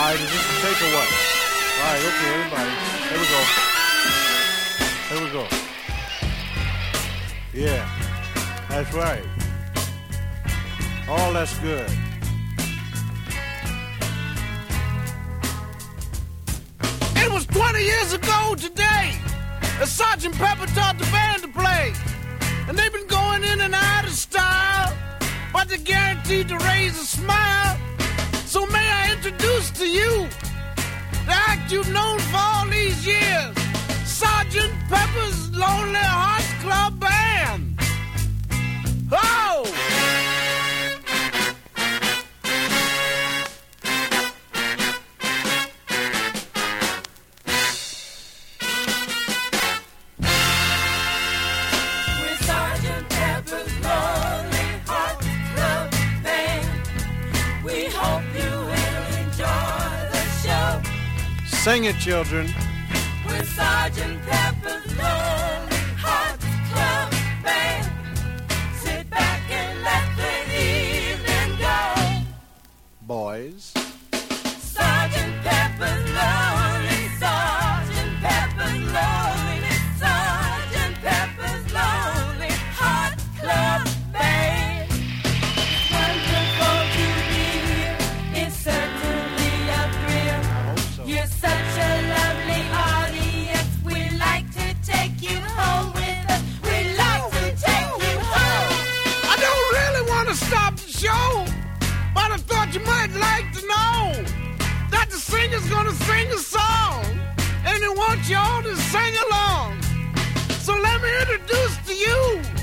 right, is this a tape or what? All right, okay, everybody. Here we go. Yeah, that's right. All that's good. It was 20 years ago today that Sergeant Pepper taught the band to play. And they've been going in and out of style, but they're guaranteed to raise a smile. So may I introduce to you the act you've known for all these years, Sergeant Pepper's Lonely Hearts Club Band. Oh! Sing it, children. With Sergeant Pepper's Lonely Hearts Club Band. Sit back and let the evening go. Boys. Sergeant Pepper's Lonely, Sergeant Pepper's Lonely, Sergeant Pepper's Lonely Hearts Club Band. It's wonderful to be here. It's certainly a thrill. I hope so. You're such a lovely audience. We like to take you home with us. We like to take you home. I don't really want to stop the show, but I thought you might like to know that the singer's gonna sing a song, and he wants you all to sing along. So let me introduce to you